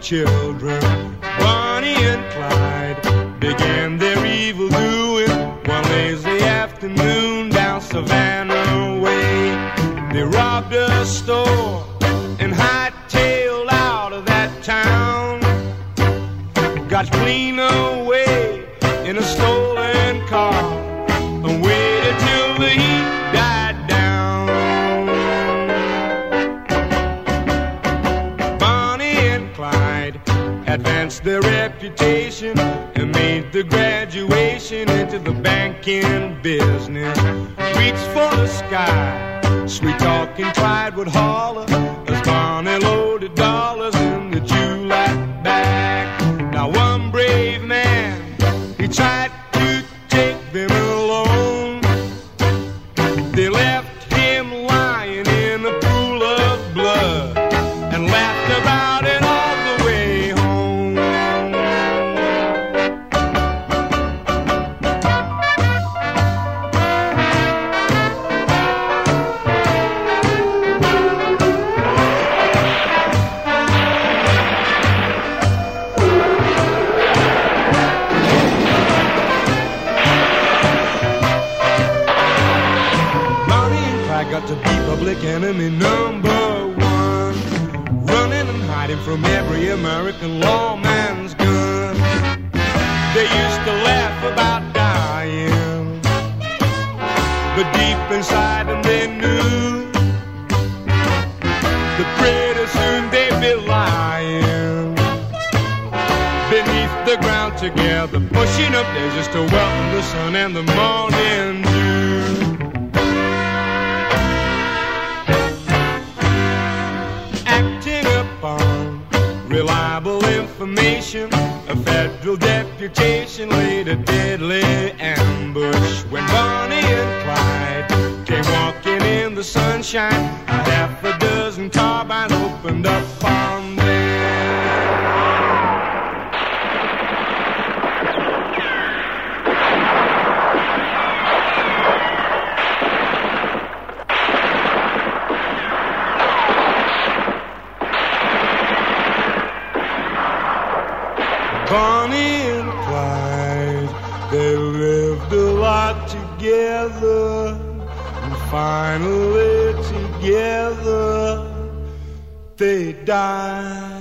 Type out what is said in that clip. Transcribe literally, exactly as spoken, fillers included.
children. Bonnie and Clyde began their evil doing one lazy afternoon down Savannah way. They robbed a store and hightailed out of that town. Got clean away in a stolen car and waited till the heat died down. Bonnie and Clyde advanced their reputation and made the graduation into the banking business. Reached for the sky, sweet talking Clyde would holler as Bonnie loaded dollars in the July bag. Now one brave man, he tried to take them alone. They left him lying in a pool of blood and laughed about it all the way home. Got to be public enemy number one, running and hiding from every American lawman's gun. They used to laugh about dying, but deep inside them they knew that pretty soon they'd be lying beneath the ground together, pushing up daisies to welcome the sun and the morning dew. Reliable information, a federal deputation laid a deadly ambush. When Bonnie and Clyde came walking in the sunshine, a half a dozen carbines opened up on them. Bonnie and Clyde, they lived a lot together, and finally together they died.